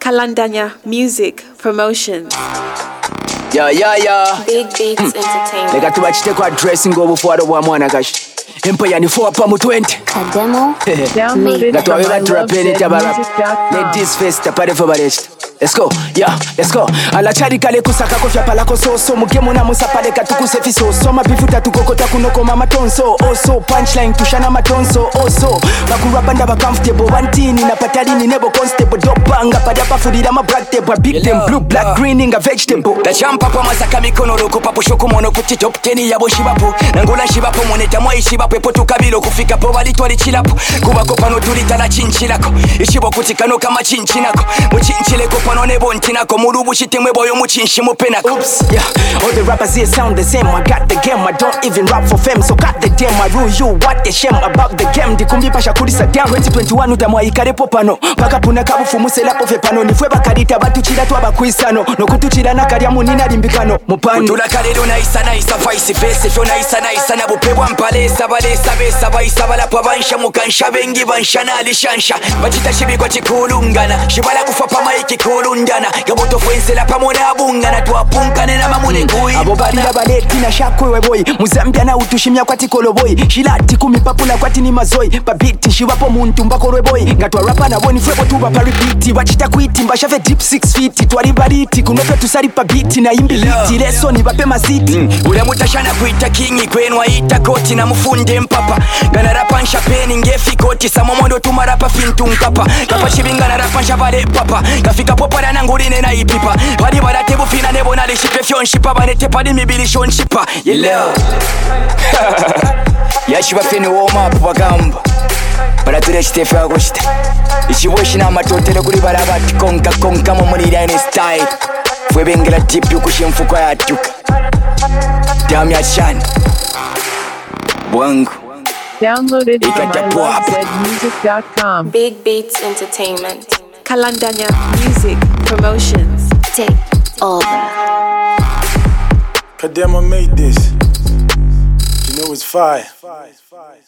Kalandanya Music Promotions. Big Beats Entertainment. Lega tubachiteko addressing obufuaro bwa mwana kashi Empire ni 4 pa mu 20 Kademo. Gatwabeba turapeni tabara Ladies first tapare for barest. Let's go, let's go. Alachari kale kusaka kofya palako so mugemu na musapale katukuse fiso soma bifuta tukokota kunoko mama tonso also punchline tushana matonso also bakurabanda ba comfortable wantini na patalini nebo constable dopanga padapa fudira ma black table big them blue black green inga vegetable da champa pa masaka mikono roko papo shoko mono kuti top 10 yabo shibapo nangola shibapo moneta mwa ishibapo epoto kabilo kufika po balitwali chilapo kubako pano tulitala chinchilako ishibo kuti kano kama chinchinako muchinchileko panone bontinako murubu shitemwe boyo muchinshi mupenako. Oops, all the rappers here sound the same. I got the game, I don't even rap for fame. So got the game, I rule you, what the shame about the game. Dikumbi pasha kulisa down 2021 utamwa ikarepo pano paka puna kabu fumusela pofe pano nifwe bakarita batuchira twaba kuisano no kutuchira nakarya munina limbikano mupani tula kalero na isa vice versa fyo na isa na bupebwa mpalesa balesa besa baisa balapa bansha mukansha bengi banshana alishansha bachita shibikwa chikulungana shibala kufa pama ikikulundana gaboto fwensela pamona abungana twapunkane na mamune ngui abo balira baleti na shakwe boy muzambia na utushimya kwati koloboy shilati kumipapula kwati ni mazoi babiti shiwapo muntu mbakorwe boy ngatwa rapa na boni fwebo tuba paripiti bachita kwiti mbashave deep 6 feet twari bariti kunofe tusari pabiti na imbiliti leso ni bape maziti ule mutashana kuita kingi kwenu aita koti na mufunde mpapa gana rapa nshapeni ngefi koti samomondo tumarapa fintu nkapa kapa shibinga na rapa nshabale papa kafika popa na ngurine na ipipa bali baratebu fina nebo na lishipe fyonshipa banete padi mibili shonshipa yashiba feni woma pagamba barature chitefe agoshite ichiboshi na matotele kuri barabati konka mu muri line style fwe bengela deep yukushimfuko yatuka damya chan bwangu Downloaded from ilovezmusic.com. Big Beats Entertainment. Kalandanya Music Promotions. Take over. Kademo made this. You know it's fire.